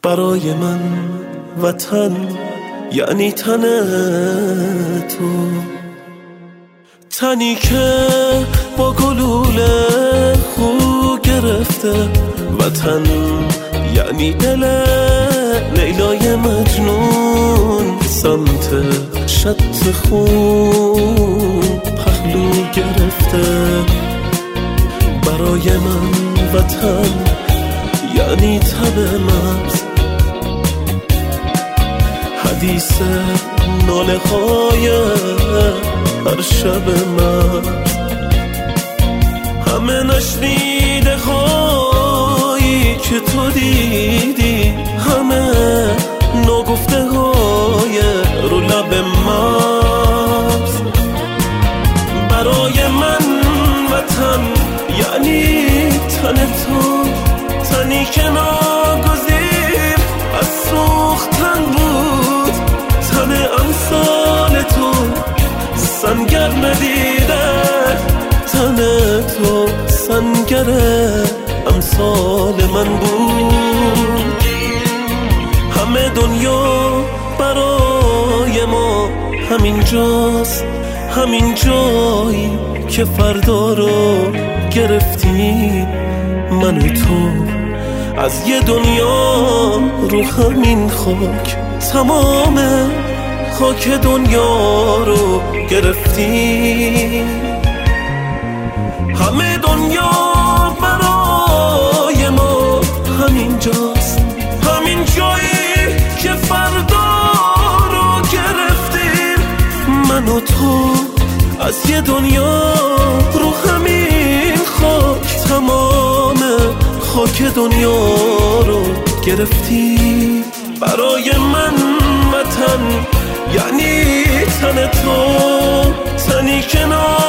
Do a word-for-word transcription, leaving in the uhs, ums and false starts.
برای من وطن یعنی تن تو، تنی که با گلوله خو گرفته. وطن یعنی دل لیلای مجنون، سمت شط خون پهلو گرفته. برای من وطن یعنی تب مغز، حدیث ناله های هر شب مرز. همه نشنیده هایی که تو دیدی، همه نگفته های رو لب مرز. برای من وطن یعنی تن تو، تنی که ناگزیر از سوختن بود. تن امثال تو سنگر ندیدن، تن تو سنگر امثال من بود. همه دنیا برای ما همین جاست، همین جایی که فردا رو گرفتی. من و تو از یه دنیا رو همین خاک، تمام خاک دنیا رو گرفتی. همه دنیا برای ما همین جاست، همین جایی که فردا رو گرفتیم. من و تو از یه دنیا رو همین خاک، تمام خاک دنیا رو گرفتی. برای من وطن یعنی تن تو، تنی که